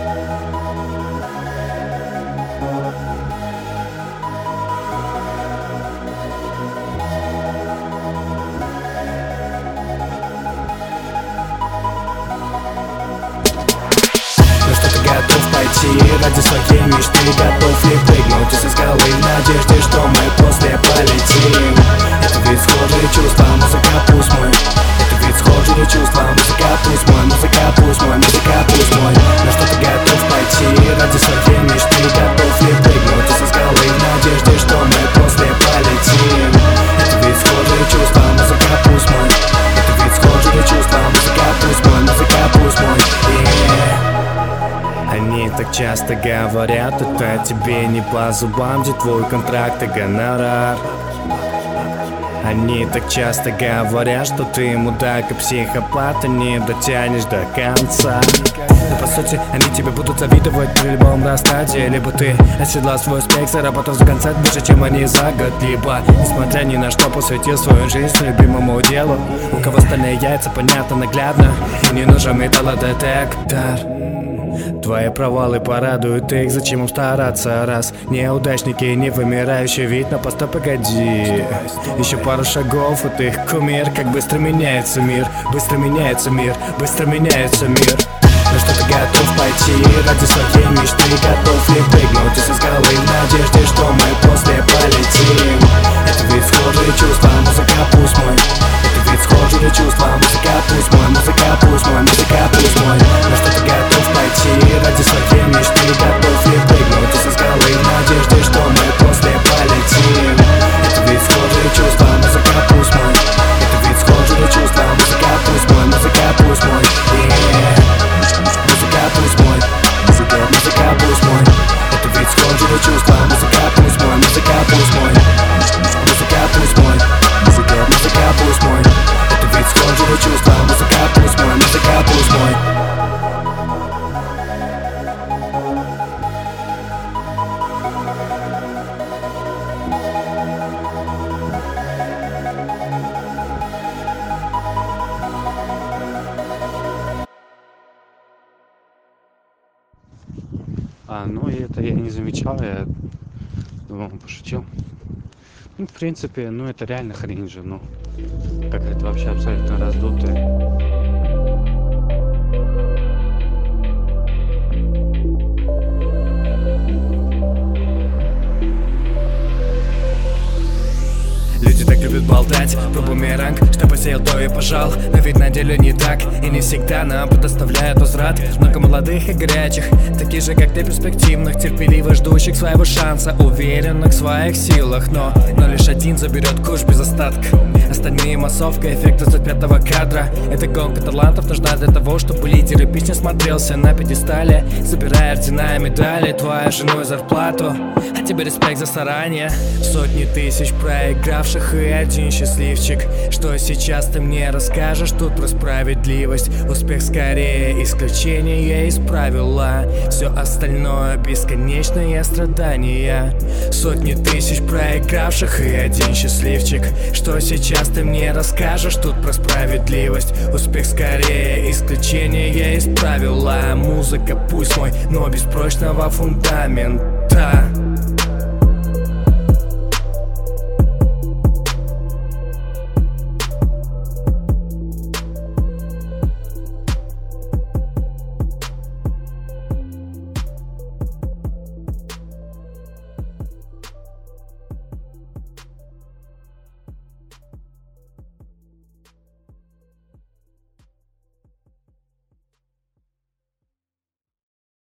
Готов пойти ради своей мечты, готов ли прыгнуть из скалы в надежде, что мы после полетим. Это ведь схожие чувства, музыка пусть мой. Это ведь схожие чувства, музыка пусть мой, музыка пусть мой, музыка пусть мой. На что ты готов пойти ради своей мечты, готов ли прыгнуть из скалы в надежде, что мы после полетим. Это ведь схожие чувства, музыка пусть мой. Это ведь схожие чувства, музыка пусть мой, музыка пусть мой. Они так часто говорят, это тебе не по зубам, где твой контракт и гонорар. Они так часто говорят, что ты мудак и психопат, и не дотянешь до конца. Но по сути они тебе будут завидовать при любом раскладе. Либо ты оседлал свой успех, заработав за концерт больше, чем они за год. Либо, несмотря ни на что, посвятил свою жизнь любимому делу. У кого стальные яйца, понятно, наглядно. И не нужен металлодетектор. Твои провалы порадуют их, зачем им стараться, раз неудачники, не вымирающий вид, но постой, погоди. Еще пару шагов, и ты их кумир. Как быстро меняется мир, быстро меняется мир, быстро меняется мир. На что ты готов пойти ради своей мечты, готов ли прыгнуть из скалы в надежде, что мы после полетим. Это ведь схожие чувства, музыка пусть мой. Это ведь схожие чувства, музыка пусть мой, музыка пусть мой, музыка пусть мой. На что ты готов пойти ради своей мечты, готов ли прыгнуть из скалы в надежде, что мы после полетим. Это ведь схожие чувства, музыка пусть мой. Это ведь схожие чувства, музыка пусть мой, музыка пусть мой. Музыка пусть мой, музыка пусть мой. Это ведь схожие чувства, музыка пусть мой, музыка пусть мой. Музыка пусть мой, музыка пусть мой. Это ведь схожие чувства, музыка пусть мой, музыка пусть мой. Ну и это я не замечал, я думал, пошутил. Ну, в принципе, ну это реально хрень же, ну, какая-то вообще абсолютно раздутая. Люди так любят болтать про бумеранг, что посеял, то и пожал. Но ведь на деле не так, и не всегда нам предоставляют возврат. Много молодых и горячих, таких же как ты, перспективных, терпеливо ждущих своего шанса, уверенных в своих силах. Но лишь один заберет куш без остатка. Остальные массовка, эффект из пятого кадра. Это гонка талантов нужна для того, чтобы лидер эпично смотрелся на пьедестале, собирая ордена и медали, твою жену и зарплату. А тебе респект за старание. Сотни тысяч проигравших и один счастливчик. Что сейчас ты мне расскажешь тут про справедливость? Успех скорее исключение из правила. Все остальное бесконечные страдания. Сотни тысяч проигравших и один счастливчик. Что сейчас ты мне расскажешь тут про справедливость? Успех скорее исключение из правила. Музыка пусть мой, но без прочного фундамента.